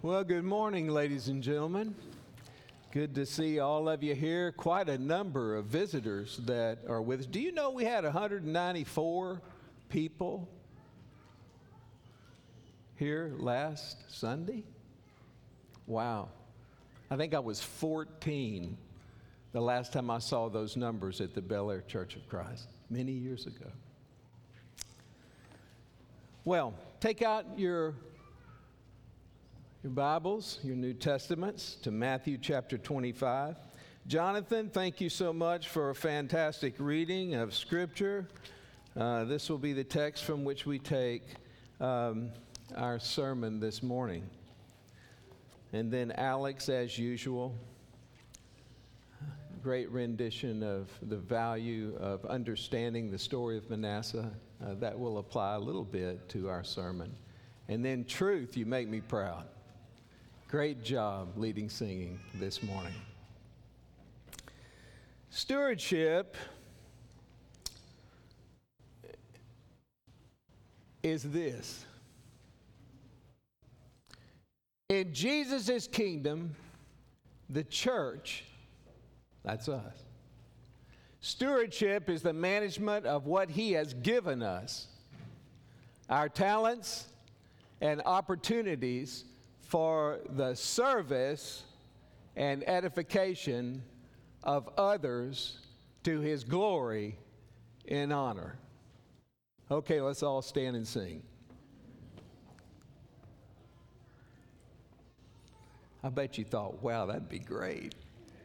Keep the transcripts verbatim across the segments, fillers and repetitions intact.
Well, good morning, ladies and gentlemen. Good to see all of you here. Quite a number of visitors that are with us. Do you know we had one hundred ninety-four people here last Sunday? Wow. I think I was fourteen the last time I saw those numbers at the Bel Air Church of Christ, many years ago. Well, take out your Your Bibles, your New Testaments, to Matthew chapter twenty-five. Jonathan, thank you so much for a fantastic reading of Scripture. Uh, this will be the text from which we take um, our sermon this morning. And then Alex, as usual, great rendition of the value of understanding the story of Manasseh. Uh, that will apply a little bit to our sermon. And then Truth, you make me proud. Great job leading singing this morning. Stewardship is this. In Jesus' kingdom, the church, that's us. Stewardship is the management of what He has given us, our talents and opportunities for the service and edification of others to His glory and honor. Okay, let's all stand and sing. I bet you thought, wow, that'd be great.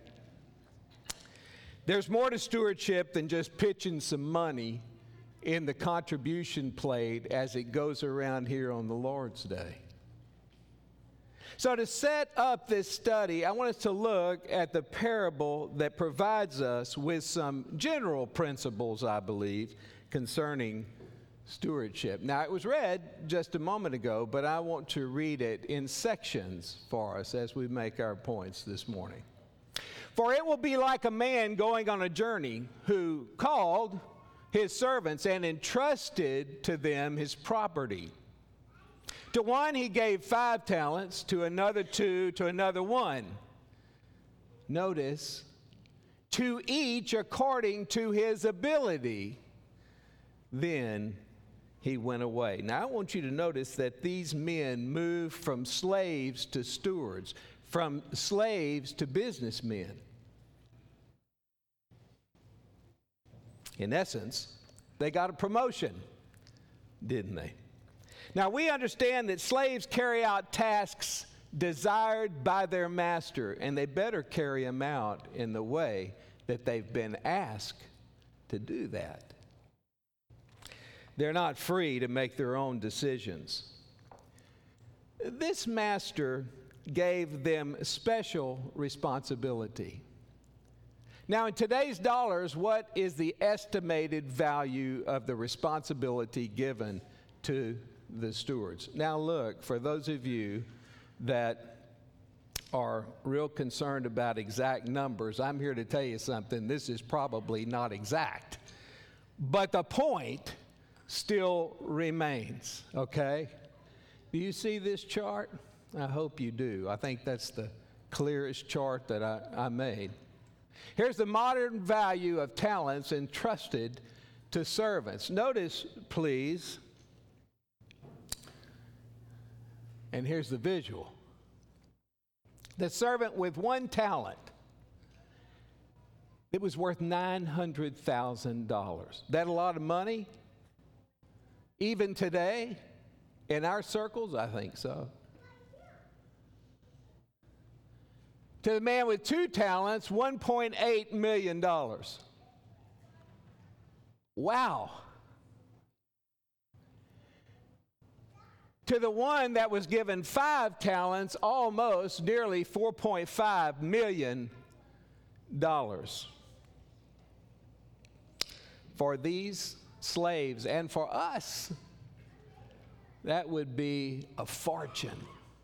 There's more to stewardship than just pitching some money in the contribution plate as it goes around here on the Lord's Day. So to set up this study, I want us to look at the parable that provides us with some general principles, I believe, concerning stewardship. Now, it was read just a moment ago, but I want to read it in sections for us as we make our points this morning. For it will be like a man going on a journey who called his servants and entrusted to them his property. To one he gave five talents, to another two, to another one. Notice, to each according to his ability. Then he went away. Now I want you to notice that these men moved from slaves to stewards, from slaves to businessmen. In essence, they got a promotion, didn't they? Now, we understand that slaves carry out tasks desired by their master, and they better carry them out in the way that they've been asked to do that. They're not free to make their own decisions. This master gave them special responsibility. Now, in today's dollars, what is the estimated value of the responsibility given to the stewards? Now look, for those of you that are real concerned about exact numbers, I'm here to tell you something. This is probably not exact, but the point still remains, okay? Do you see this chart? I hope you do. I think that's the clearest chart that I, I made. Here's the modern value of talents entrusted to servants. Notice, please, and here's the visual. The servant with one talent, it was worth nine hundred thousand dollars. That a lot of money? Even today, in our circles, I think so. To the man with two talents, one point eight million dollars. Wow. To the one that was given five talents, almost nearly four point five million dollars. For these slaves and for us, that would be a fortune.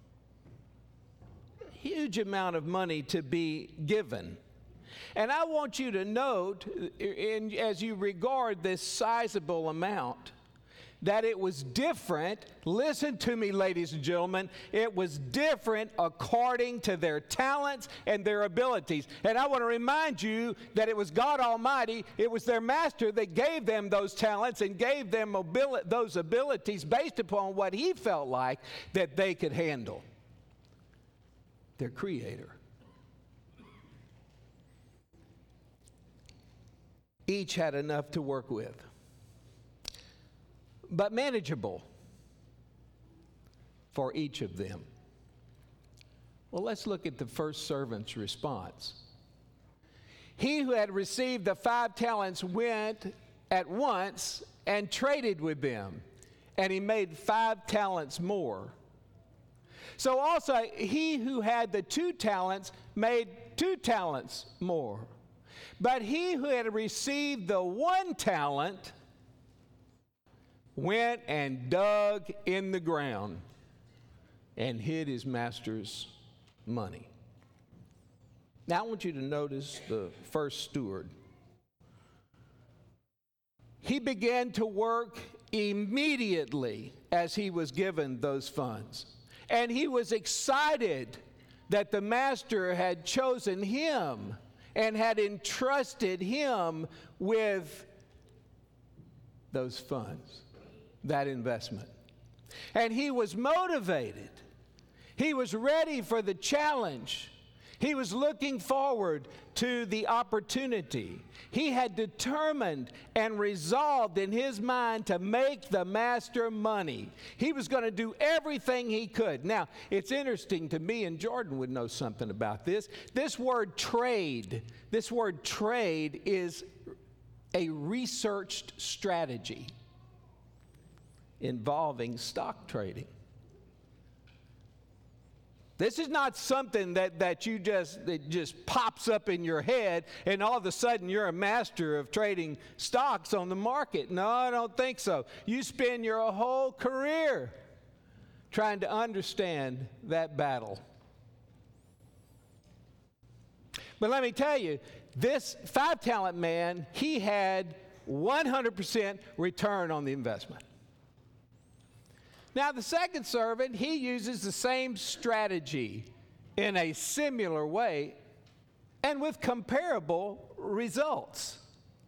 A huge amount of money to be given. And I want you to note, in, as you regard this sizable amount, that it was different. Listen to me, ladies and gentlemen. It was different according to their talents and their abilities. And I want to remind you that it was God Almighty, it was their master that gave them those talents and gave them abili- those abilities based upon what he felt like that they could handle. Their creator. Each had enough to work with, but manageable for each of them. Well, let's look at the first servant's response. He who had received the five talents went at once and traded with them, and he made five talents more. So also he who had the two talents made two talents more. But he who had received the one talent went and dug in the ground and hid his master's money. Now I want you to notice the first steward. He began to work immediately as he was given those funds. And he was excited that the master had chosen him and had entrusted him with those funds, that investment. And he was motivated. He was ready for the challenge. He was looking forward to the opportunity. He had determined and resolved in his mind to make the master money. He was going to do everything he could. Now, it's interesting to me, and Jordan would know something about this. This word trade, this word trade is a researched strategy involving stock trading. This is not something that, that you just, that just pops up in your head and all of a sudden you're a master of trading stocks on the market. No, I don't think so. You spend your whole career trying to understand that battle. But let me tell you, this five talent man, he had one hundred percent return on the investment. Now, the second servant, he uses the same strategy in a similar way and with comparable results.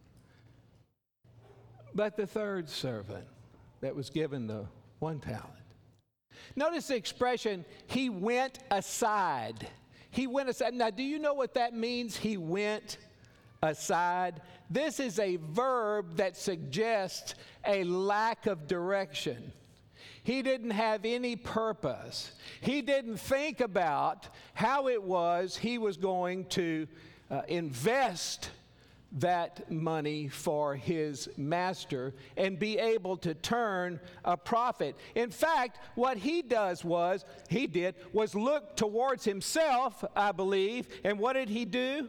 But the third servant that was given the one talent. Notice the expression, he went aside. He went aside. Now, do you know what that means, he went aside? This is a verb that suggests a lack of direction. He didn't have any purpose. He didn't think about how it was he was going to uh, invest that money for his master and be able to turn a profit. In fact, what he does was, he did, was look towards himself, I believe, and what did he do?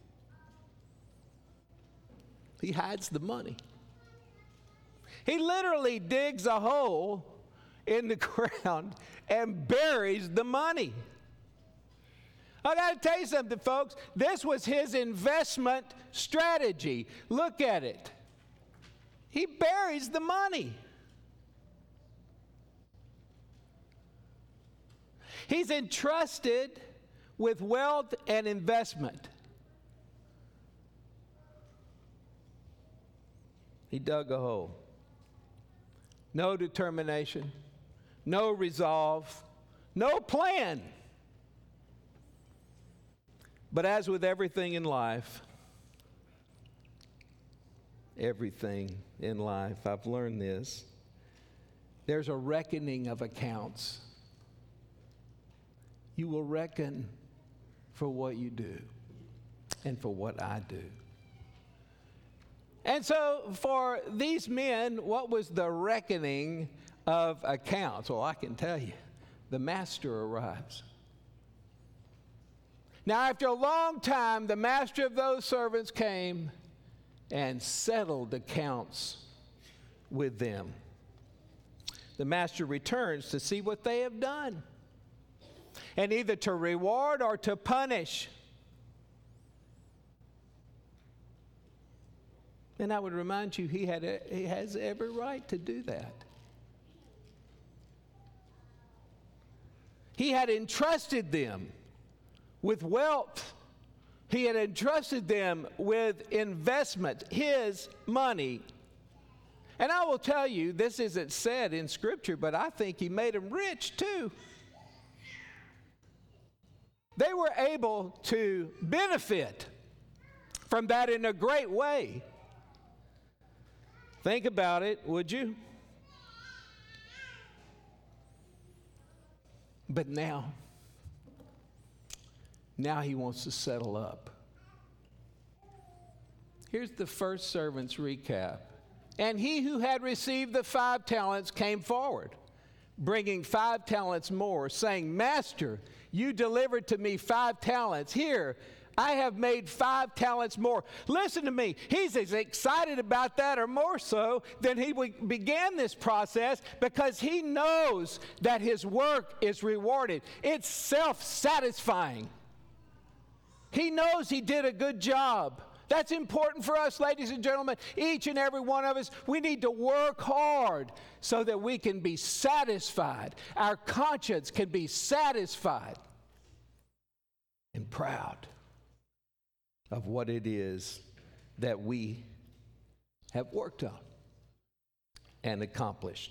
He hides the money. He literally digs a hole in the ground and buries the money. I got to tell you something, folks. This was his investment strategy. Look at it. He buries the money. He's entrusted with wealth and investment. He dug a hole. No determination. No resolve, no plan. But as with everything in life, everything in life, I've learned this, there's a reckoning of accounts. You will reckon for what you do and for what I do. And so for these men, what was the reckoning of accounts? Well, I can tell you, the master arrives. Now, after a long time, the master of those servants came and settled accounts with them. The master returns to see what they have done, and either to reward or to punish. And I would remind you, he had a, he has every right to do that. He had entrusted them with wealth. He had entrusted them with investment, his money. And I will tell you, this isn't said in Scripture, but I think he made them rich too. They were able to benefit from that in a great way. Think about it, would you? But now, now he wants to settle up. Here's the first servant's recap. And he who had received the five talents came forward, bringing five talents more, saying, Master, you delivered to me five talents. Here, I have made five talents more. Listen to me. He's as excited about that or more so than he began this process, because he knows that his work is rewarded. It's self-satisfying. He knows he did a good job. That's important for us, ladies and gentlemen. Each and every one of us, we need to work hard so that we can be satisfied. Our conscience can be satisfied and proud of what it is that we have worked on and accomplished.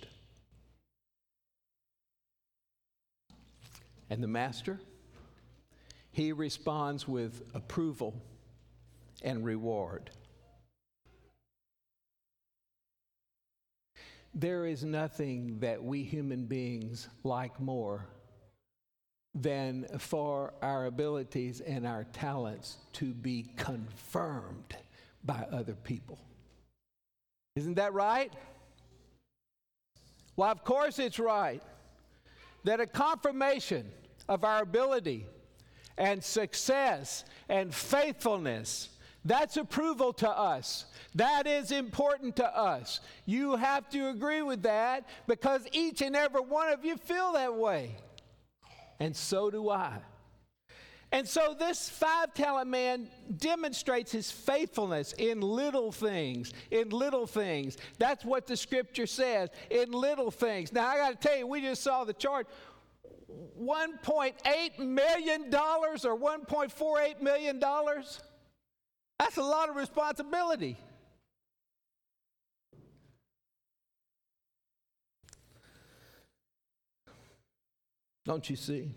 And the master, he responds with approval and reward. There is nothing that we human beings like more than for our abilities and our talents to be confirmed by other people. Isn't that right? Well, of course it's right that a confirmation of our ability and success and faithfulness, that's approval to us. That is important to us. You have to agree with that, because each and every one of you feel that way. And so do I. And so this five-talent man demonstrates his faithfulness in little things, in little things. That's what the Scripture says, in little things. Now, I got to tell you, we just saw the chart. one point eight million dollars or one point four eight million dollars. That's a lot of responsibility. Don't you see?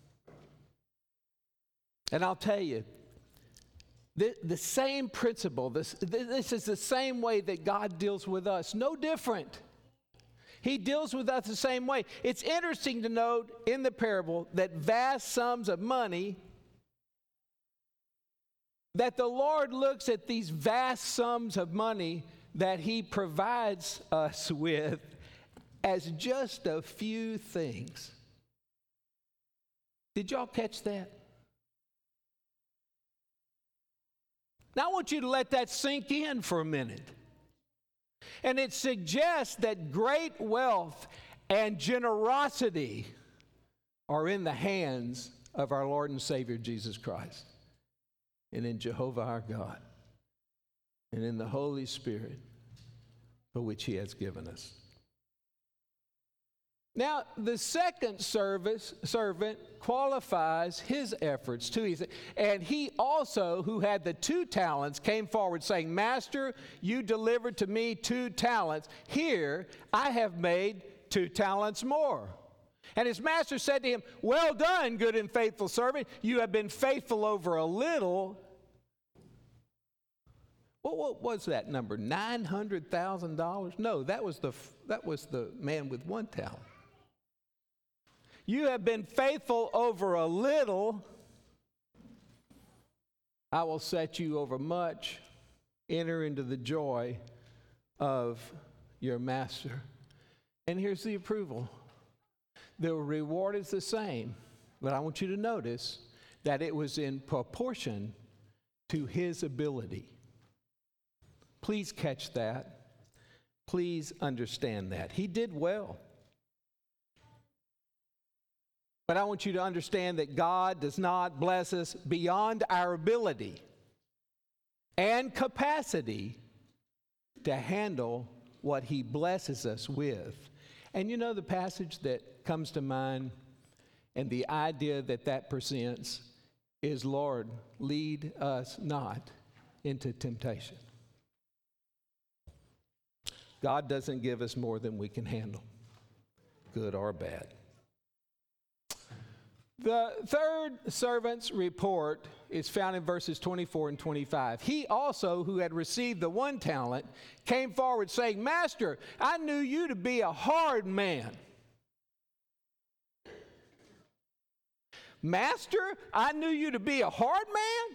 And I'll tell you, the, the same principle, this, this is the same way that God deals with us, no different. He deals with us the same way. It's interesting to note in the parable that vast sums of money, that the Lord looks at these vast sums of money that He provides us with as just a few things. Did y'all catch that? Now I want you to let that sink in for a minute. And it suggests that great wealth and generosity are in the hands of our Lord and Savior Jesus Christ, and in Jehovah our God, and in the Holy Spirit, for which He has given us. Now, the second service, servant qualifies his efforts too. He said, and he also, who had the two talents, came forward saying, Master, you delivered to me two talents. Here, I have made two talents more. And his master said to him, well done, good and faithful servant. You have been faithful over a little. Well, what was that number? nine hundred thousand dollars? No, that was the that was the man with one talent. You have been faithful over a little. I will set you over much. Enter into the joy of your master. And here's the approval. The reward is the same, but I want you to notice that it was in proportion to his ability. Please catch that. Please understand that. He did well. But I want you to understand that God does not bless us beyond our ability and capacity to handle what He blesses us with. And you know the passage that comes to mind And the idea that that presents is, Lord, lead us not into temptation. God doesn't give us more than we can handle, good or bad. The third servant's report is found in verses twenty-four and twenty-five. He also, who had received the one talent, came forward saying, Master, I knew you to be a hard man. Master, I knew you to be a hard man?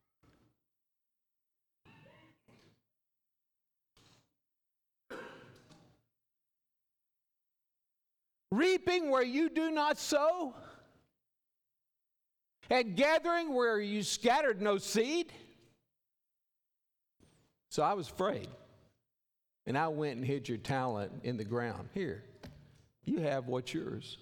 Reaping where you do not sow? And gathering where you scattered no seed? So I was afraid. And I went and hid your talent in the ground. Here, you have what's yours.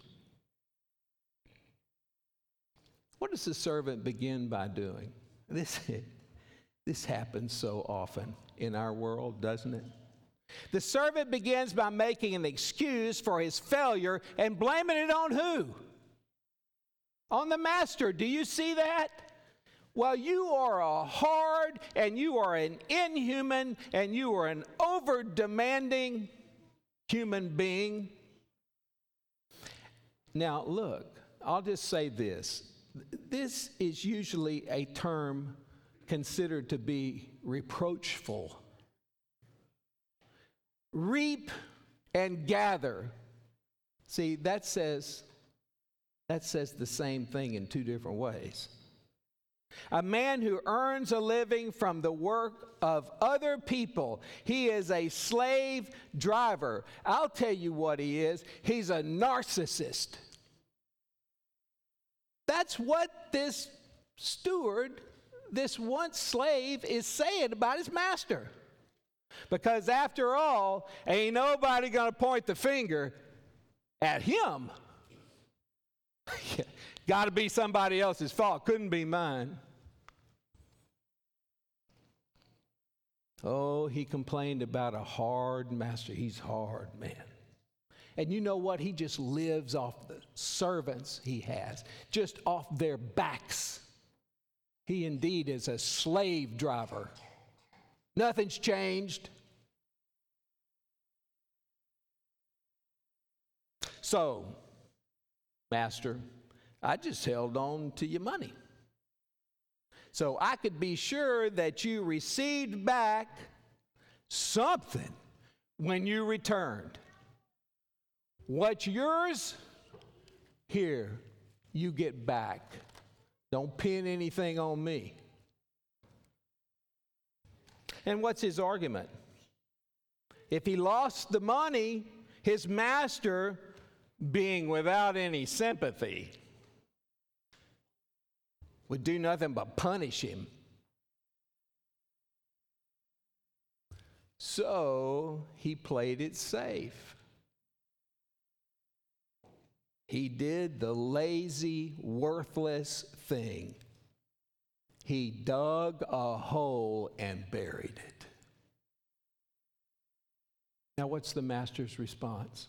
What does the servant begin by doing? This, this happens so often in our world, doesn't it? The servant begins by making an excuse for his failure and blaming it on who? On the master. Do you see that? Well, you are a hard and you are an inhuman and you are an over-demanding human being. Now, look, I'll just say this. This is usually a term considered to be reproachful. Reap and gather. See, that says that says the same thing in two different ways. A man who earns a living from the work of other people, he is a slave driver. I'll tell you what he is. He's a narcissist. That's what this steward, this once slave, is saying about his master. Because after all, ain't nobody going to point the finger at him. Got to be somebody else's fault. Couldn't be mine. Oh, he complained about a hard master. He's hard, man. And you know what? He just lives off the servants he has, just off their backs. He indeed is a slave driver. Nothing's changed. So, Master, I just held on to your money, so I could be sure that you received back something when you returned. What's yours, here, you get back. Don't pin anything on me. And what's his argument? If he lost the money, his master, being without any sympathy, would do nothing but punish him. So he played it safe. He did the lazy, worthless thing. He dug a hole and buried it. Now, what's the master's response?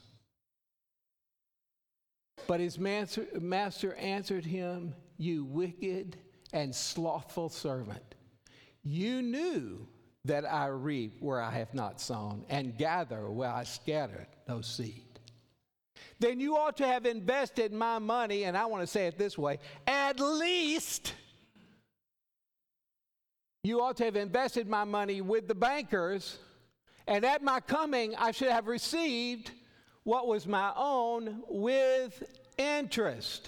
But his master, master answered him, you wicked and slothful servant. You knew that I reap where I have not sown and gather where I scattered no seed. Then you ought to have invested my money, and I want to say it this way, at least you ought to have invested my money with the bankers, and at my coming I should have received what was my own with interest.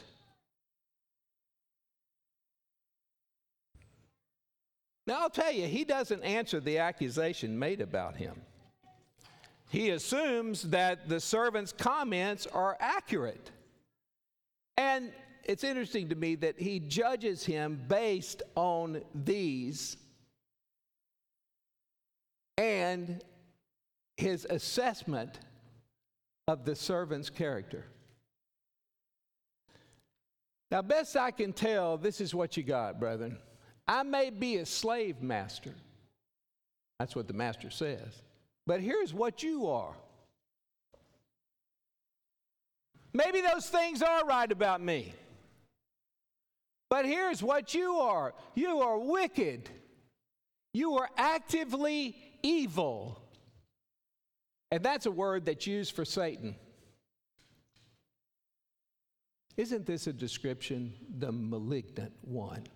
Now I'll tell you, he doesn't answer the accusation made about him. He assumes that the servant's comments are accurate. And it's interesting to me that he judges him based on these and his assessment of the servant's character. Now, best I can tell, this is what you got, brethren. I may be a slave master. That's what the master says. But here's what you are. Maybe those things are right about me. But here's what you are. You are wicked. You are actively evil. And that's a word that's used for Satan. Isn't this a description? The malignant one.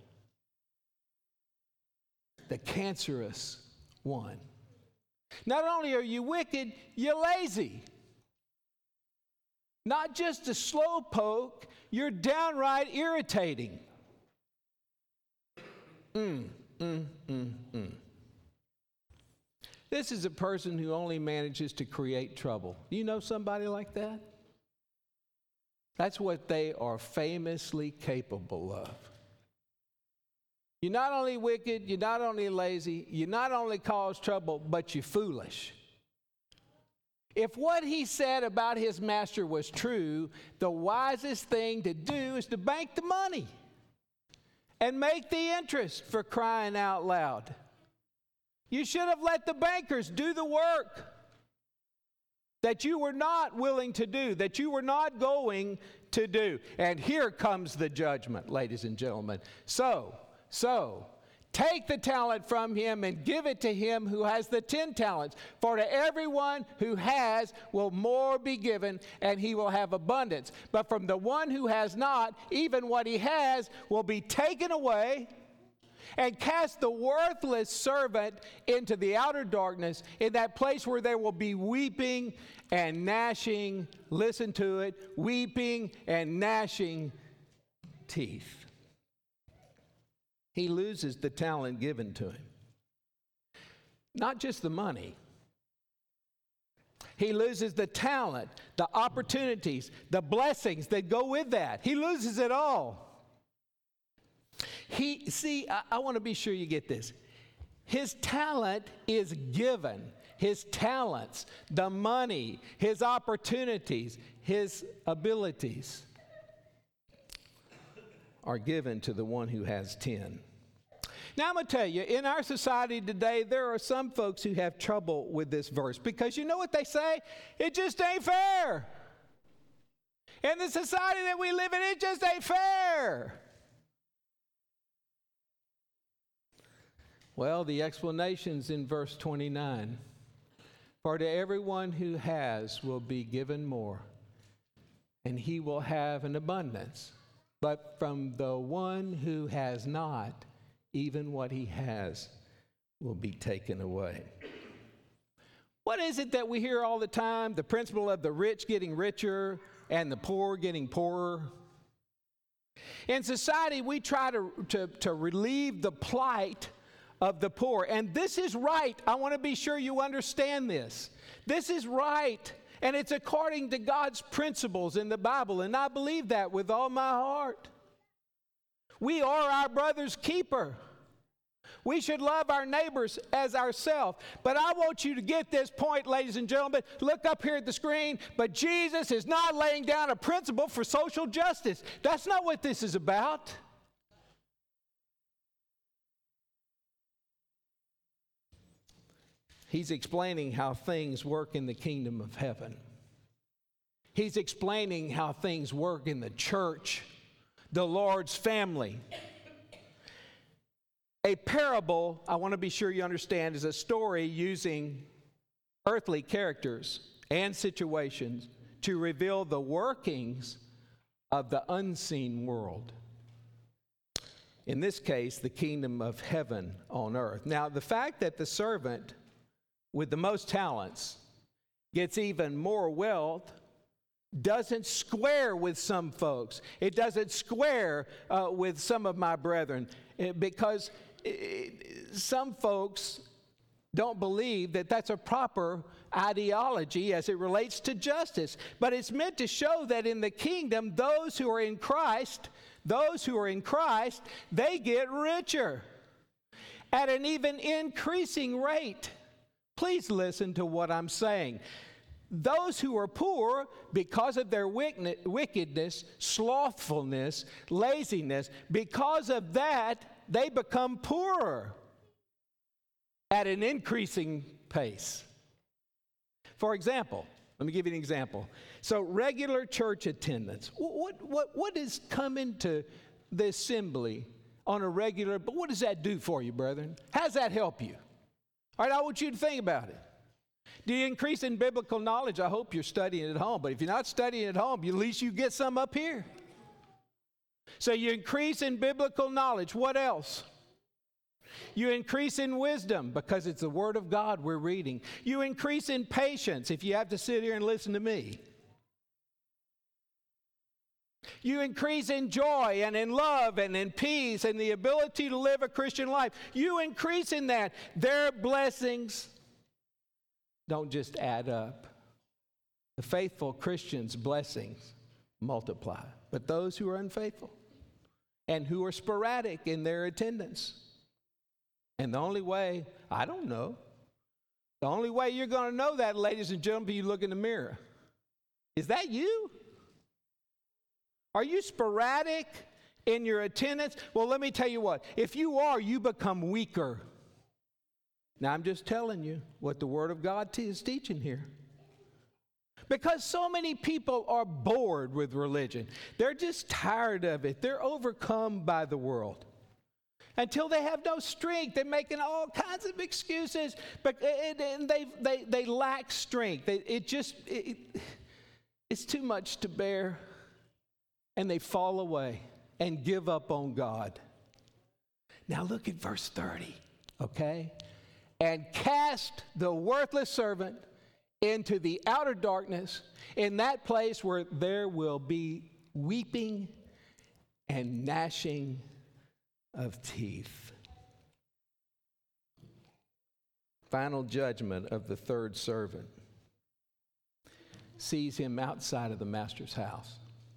The cancerous one. Not only are you wicked, you're lazy. Not just a slowpoke, you're downright irritating. Mm, mm, mm, mm. This is a person who only manages to create trouble. Do you know somebody like that? That's what they are famously capable of. You're not only wicked, you're not only lazy, you not only cause trouble, but you're foolish. If what he said about his master was true, the wisest thing to do is to bank the money and make the interest, for crying out loud. You should have let the bankers do the work that you were not willing to do, that you were not going to do. And here comes the judgment, ladies and gentlemen. So, so, take the talent from him and give it to him who has the ten talents. For to everyone who has will more be given, and he will have abundance. But from the one who has not, even what he has will be taken away. And cast the worthless servant into the outer darkness, in that place where there will be weeping and gnashing, listen to it, weeping and gnashing teeth. He loses the talent given to him. Not just the money. He loses the talent, the opportunities, the blessings that go with that. He loses it all. He, see, I, I want to be sure you get this. His talent is given. His talents, the money, his opportunities, his abilities are given to the one who has ten. Now I'm going to tell you, in our society today, there are some folks who have trouble with this verse because you know what they say? It just ain't fair. In the society that we live in, it just ain't fair. Well, the explanation's in verse twenty-nine. For to everyone who has will be given more, and he will have an abundance. But from the one who has not, even what he has will be taken away. What is it that we hear all the time? The principle of the rich getting richer and the poor getting poorer. In society, we try to, to, to relieve the plight of the poor. And this is right. I want to be sure you understand this. This is right. And it's according to God's principles in the Bible. And I believe that with all my heart. We are our brother's keeper. We should love our neighbors as ourselves. But I want you to get this point, ladies and gentlemen. Look up here at the screen. But Jesus is not laying down a principle for social justice. That's not what this is about. He's explaining how things work in the kingdom of heaven. He's explaining how things work in the church, the Lord's family. A parable, I want to be sure you understand, is a story using earthly characters and situations to reveal the workings of the unseen world. In this case, the kingdom of heaven on earth. Now, the fact that the servant with the most talents gets even more wealth doesn't square with some folks. It doesn't square uh, with some of my brethren it, because it, some folks don't believe that that's a proper ideology as it relates to justice. But it's meant to show that in the kingdom, those who are in Christ, those who are in Christ, they get richer at an even increasing rate. Please listen to what I'm saying. Those who are poor, because of their wickedness, slothfulness, laziness, because of that, they become poorer at an increasing pace. For example, let me give you an example. So regular church attendance. What, what, what is coming to the assembly on a regular, but what does that do for you, brethren? How does that help you? All right, I want you to think about it. Do you increase in biblical knowledge? I hope you're studying at home, but if you're not studying at home, at least you get some up here. So you increase in biblical knowledge. What else? You increase in wisdom because it's the Word of God we're reading. You increase in patience if you have to sit here and listen to me. You increase in joy and in love and in peace and the ability to live a Christian life. You increase in that. Their blessings don't just add up. The faithful Christian's blessings multiply, but those who are unfaithful and who are sporadic in their attendance. And the only way, I don't know, the only way you're going to know that, ladies and gentlemen, you look in the mirror. Is that you? Are you sporadic in your attendance? Well, let me tell you what. If you are, you become weaker. Now, I'm just telling you what the Word of God t- is teaching here. Because so many people are bored with religion. They're just tired of it. They're overcome by the world. Until they have no strength, they're making all kinds of excuses, but and they they they lack strength. They, it just it, it's too much to bear, and they fall away and give up on God. Now look at verse thirty, okay? And cast the worthless servant into the outer darkness, in that place where there will be weeping and gnashing of teeth. Final judgment of the third servant sees him outside of the master's house.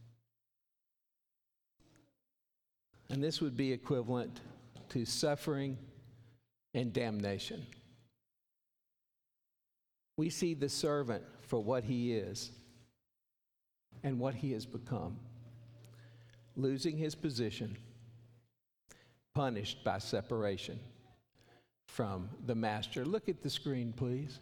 And this would be equivalent to suffering and damnation. We see the servant for what he is and what he has become, losing his position, punished by separation from the master. Look at the screen, please.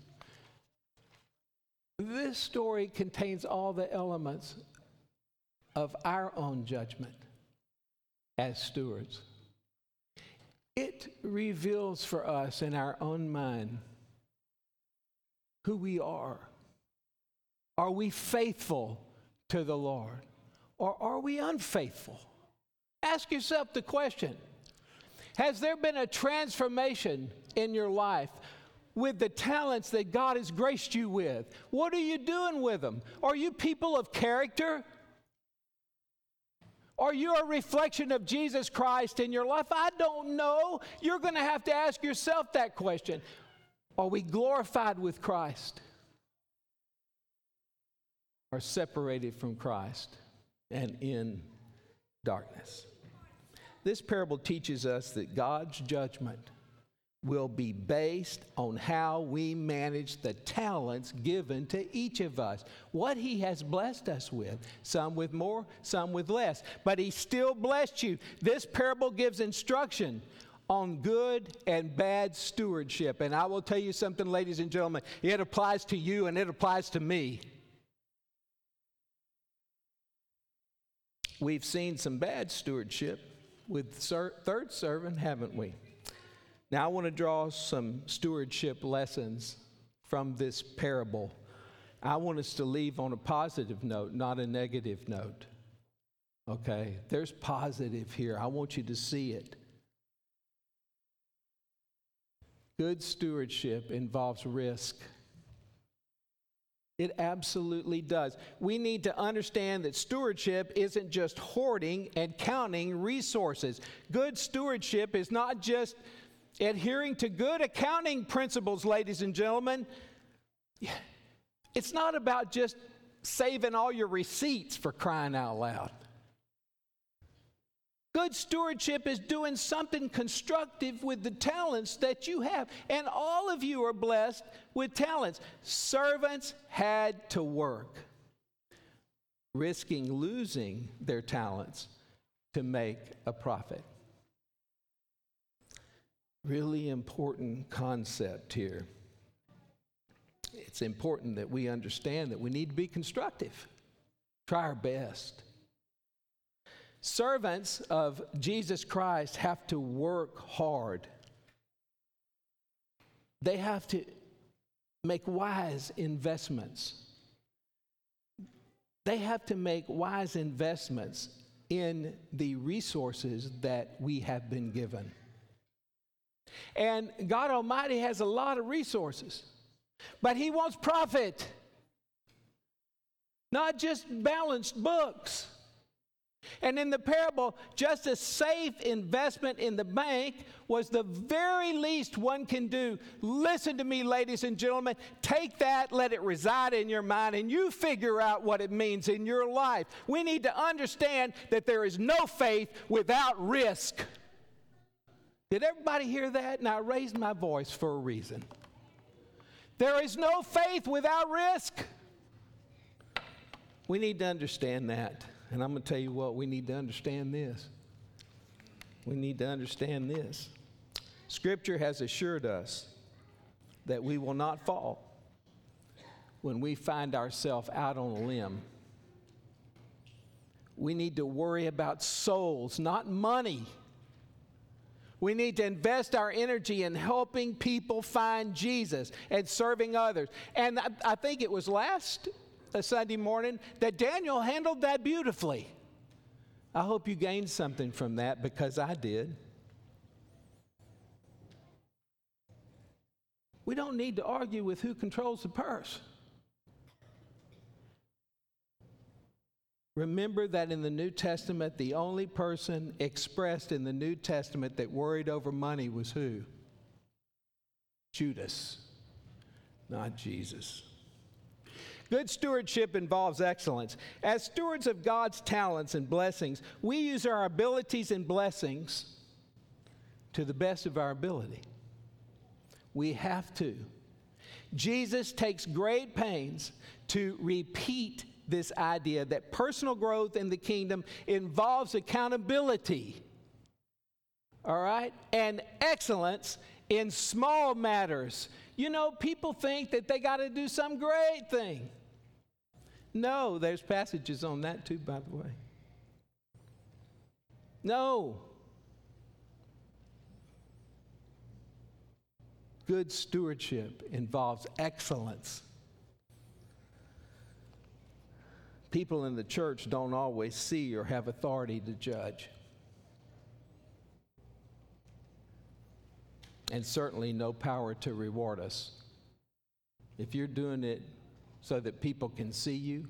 This story contains all the elements of our own judgment as stewards. It reveals for us in our own mind who we are. Are we faithful to the Lord, or are we unfaithful? Ask yourself the question. Has there been a transformation in your life with the talents that God has graced you with? What are you doing with them? Are you people of character? Are you a reflection of Jesus Christ in your life? I don't know. You're going to have to ask yourself that question. Are we glorified with Christ, or separated from Christ and in darkness? This parable teaches us that God's judgment will be based on how we manage the talents given to each of us, what He has blessed us with, some with more, some with less. But He still blessed you. This parable gives instruction on good and bad stewardship. And I will tell you something, ladies and gentlemen, it applies to you and it applies to me. We've seen some bad stewardship with the third servant, haven't we? Now I want to draw some stewardship lessons from this parable. I want us to leave on a positive note, not a negative note. Okay? There's positive here. I want you to see it. Good stewardship involves risk. It absolutely does. We need to understand that stewardship isn't just hoarding and counting resources. Good stewardship is not just adhering to good accounting principles, ladies and gentlemen. It's not about just saving all your receipts, for crying out loud. Good stewardship is doing something constructive with the talents that you have. And all of you are blessed with talents. Servants had to work, risking losing their talents to make a profit. Really important concept here. It's important that we understand that we need to be constructive. Try our best. Servants of Jesus Christ have to work hard. They have to make wise investments. They have to make wise investments in the resources that we have been given. And God Almighty has a lot of resources, but He wants profit, not just balanced books. And in the parable, just a safe investment in the bank was the very least one can do. Listen to me, ladies and gentlemen. Take that, let it reside in your mind, and you figure out what it means in your life. We need to understand that there is no faith without risk. Did everybody hear that? And I raised my voice for a reason. There is no faith without risk. We need to understand that. And I'm going to tell you what, we need to understand this. We need to understand this. Scripture has assured us that we will not fall when we find ourselves out on a limb. We need to worry about souls, not money. We need to invest our energy in helping people find Jesus and serving others. And I, I think it was last a Sunday morning that Daniel handled that beautifully. I hope you gained something from that, because I did. We don't need to argue with who controls the purse. Remember that in the New Testament, the only person expressed in the New Testament that worried over money was who? Judas, not Jesus. Good stewardship involves excellence. As stewards of God's talents and blessings, we use our abilities and blessings to the best of our ability. We have to. Jesus takes great pains to repeat this idea that personal growth in the kingdom involves accountability, all right, and excellence in small matters. You know, people think that they got to do some great thing. No, there's passages on that too, by the way. No. Good stewardship involves excellence. People in the church don't always see or have authority to judge. And certainly no power to reward us. If you're doing it so that people can see you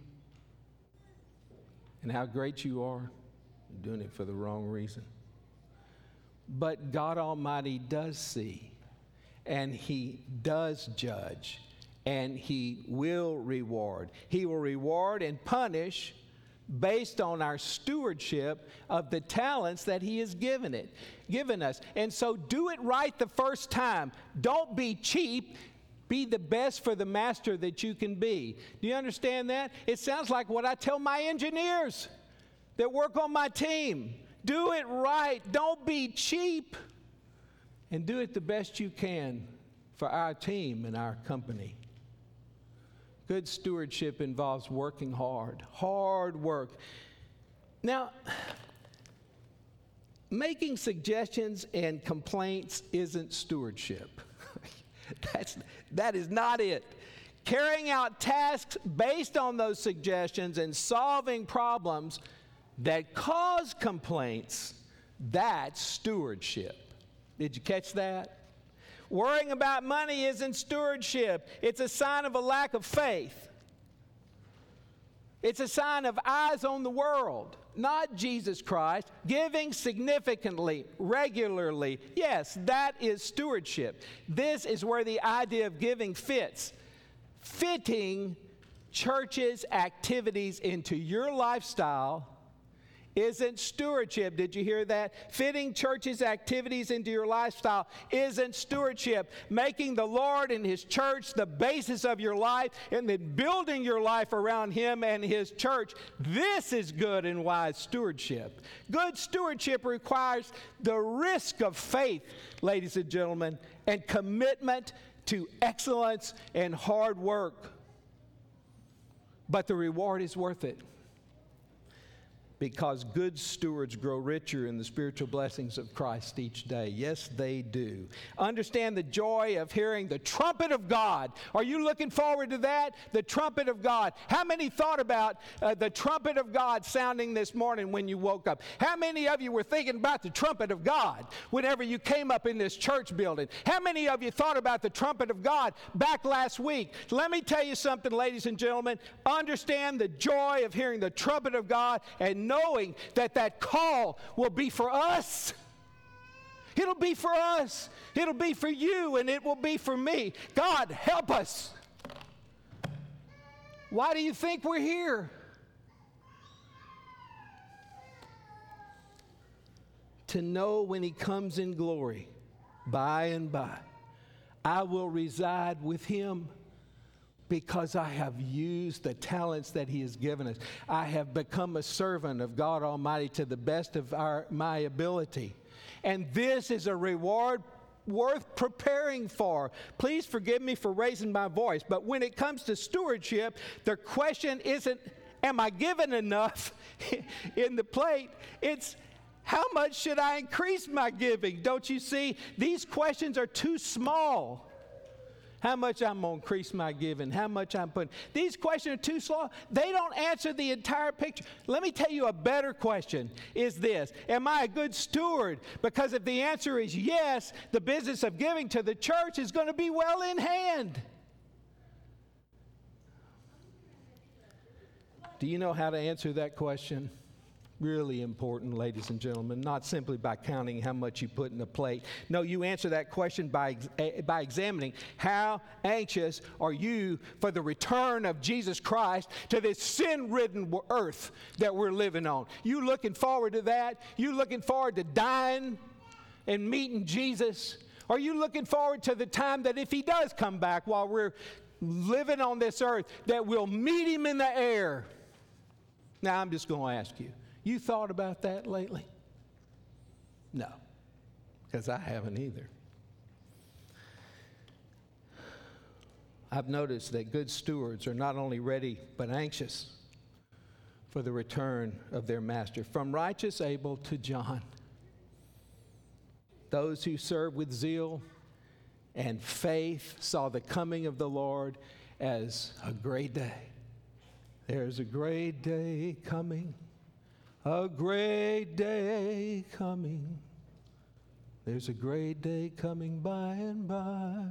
and how great you are, you're doing it for the wrong reason. But God Almighty does see, and He does judge, and He will reward. He will reward and punish based on our stewardship of the talents that He has given it, given us. And so do it right the first time. Don't be cheap. Be the best for the master that you can be. Do you understand that? It sounds like what I tell my engineers that work on my team. Do it right. Don't be cheap. And do it the best you can for our team and our company. Good stewardship involves working hard. Hard work. Now, making suggestions and complaints isn't stewardship. That's, that is not it. Carrying out tasks based on those suggestions and solving problems that cause complaints, that's stewardship. Did you catch that? Worrying about money isn't stewardship. It's a sign of a lack of faith. It's a sign of eyes on the world, not Jesus Christ. Giving significantly, regularly, yes, that is stewardship. This is where the idea of giving fits. Fitting church's activities into your lifestyle isn't stewardship. Did you hear that? Fitting church's activities into your lifestyle isn't stewardship. Making the Lord and His church the basis of your life and then building your life around Him and His church, this is good and wise stewardship. Good stewardship requires the risk of faith, ladies and gentlemen, and commitment to excellence and hard work. But the reward is worth it. because good stewards grow richer in the spiritual blessings of Christ each day. Yes, they do. Understand the joy of hearing the trumpet of God. Are you looking forward to that? The trumpet of God. How many thought about uh, the trumpet of God sounding this morning when you woke up? How many of you were thinking about the trumpet of God whenever you came up in this church building? How many of you thought about the trumpet of God back last week? Let me tell you something, ladies and gentlemen. Understand the joy of hearing the trumpet of God and knowing that that call will be for us. It'll be for us. It'll be for you, and it will be for me. God, help us. Why do you think we're here? To know when He comes in glory, by and by, I will reside with Him, because I have used the talents that He has given us. I have become a servant of God Almighty to the best of our, my ability. And this is a reward worth preparing for. Please forgive me for raising my voice, but when it comes to stewardship, the question isn't, am I given enough in the plate? It's, how much should I increase my giving? Don't you see? These questions are too small. How much I'm going to increase my giving, how much I'm putting. These questions are too slow. They don't answer the entire picture. Let me tell you a better question is this. Am I a good steward? Because if the answer is yes, the business of giving to the church is going to be well in hand. Do you know how to answer that question? Really important, ladies and gentlemen, not simply by counting how much you put in the plate. No, you answer that question by, by examining how anxious are you for the return of Jesus Christ to this sin-ridden earth that we're living on. You looking forward to that? You looking forward to dying and meeting Jesus? Are you looking forward to the time that if He does come back while we're living on this earth, that we'll meet Him in the air? Now, I'm just going to ask you. You thought about that lately? No, because I haven't either. I've noticed that good stewards are not only ready, but anxious for the return of their master. From righteous Abel to John, those who serve with zeal and faith saw the coming of the Lord as a great day. There's a great day coming. A great day coming. There's a great day coming by and by.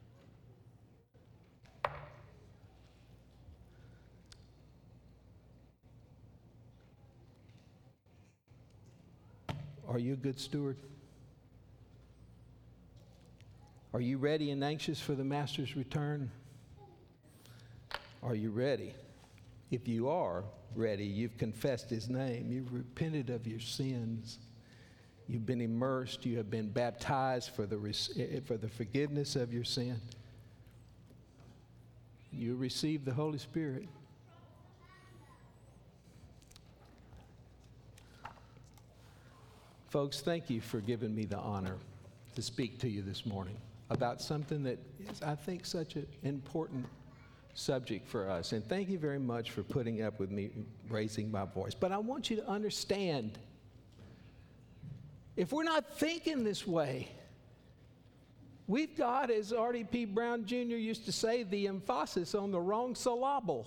Are you a good steward? Are you ready and anxious for the Master's return? Are you ready? If you are ready, you've confessed His name, you've repented of your sins, you've been immersed, you have been baptized for the, for the forgiveness of your sin. You receive the Holy Spirit. Folks, thank you for giving me the honor to speak to you this morning about something that is, I think, such an important subject for us. And thank you very much for putting up with me raising my voice. But I want you to understand, if we're not thinking this way, we've got, as R D P Brown Junior used to say, the emphasis on the wrong syllable.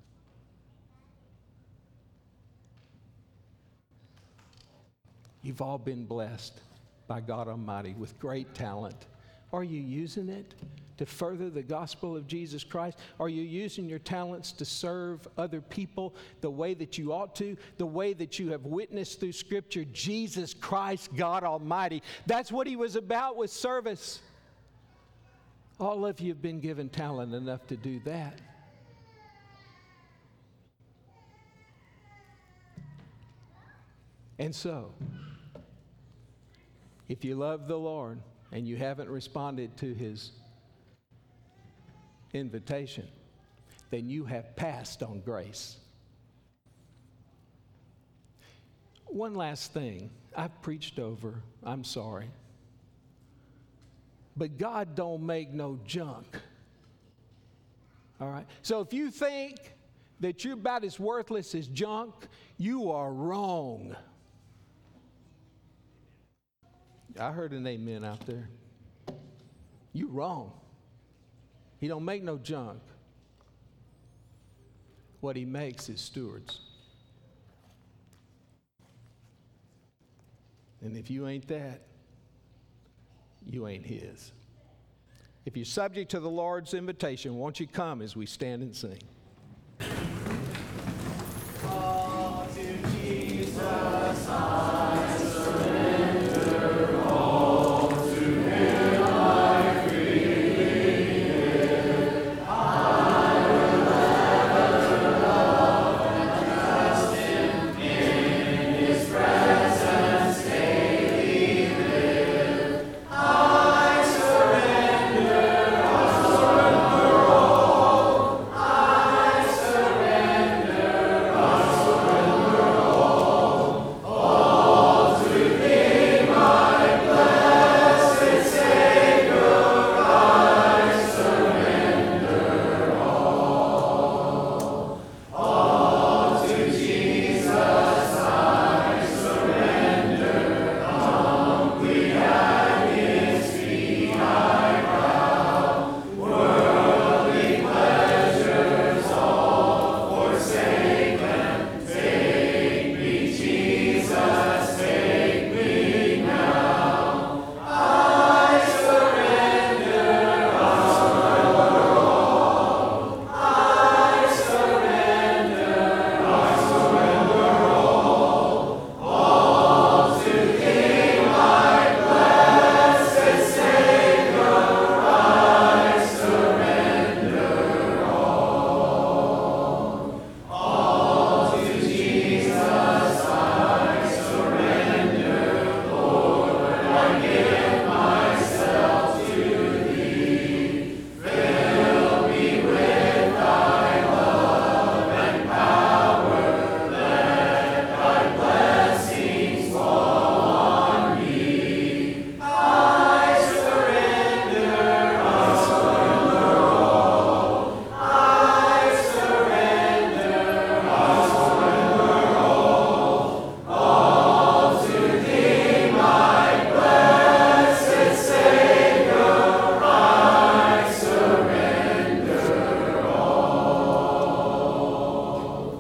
You've all been blessed by God Almighty with great talent. Are you using it to further the gospel of Jesus Christ? Are you using your talents to serve other people the way that you ought to, the way that you have witnessed through Scripture, Jesus Christ, God Almighty? That's what He was about with service. All of you have been given talent enough to do that. And so, if you love the Lord and you haven't responded to His invitation, then you have passed on grace. One last thing. I've preached over. I'm sorry. But God don't make no junk. All right? So if you think that you're about as worthless as junk, you are wrong. I heard an amen out there. You wrong. He don't make no junk. What he makes is stewards. And if you ain't that, you ain't his. If you're subject to the Lord's invitation, won't you come as we stand and sing?